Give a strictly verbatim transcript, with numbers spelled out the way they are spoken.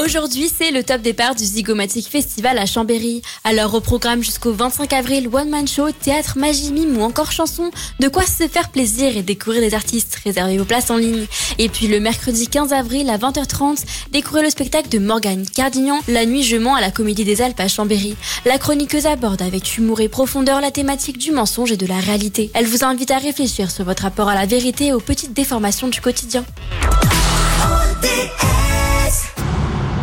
Aujourd'hui, c'est le top départ du Zygomatic Festival à Chambéry. Alors au programme jusqu'au vingt-cinq avril, one man show, théâtre, magie, mime ou encore chanson. De quoi se faire plaisir et découvrir des artistes. Réservez vos places en ligne. Et puis le mercredi quinze avril à vingt heures trente, découvrez le spectacle de Morgane Cardignan, La Nuit je mens à la Comédie des Alpes à Chambéry. La chroniqueuse aborde avec humour et profondeur la thématique du mensonge et de la réalité. Elle vous invite à réfléchir sur votre rapport à la vérité et aux petites déformations du quotidien. O D R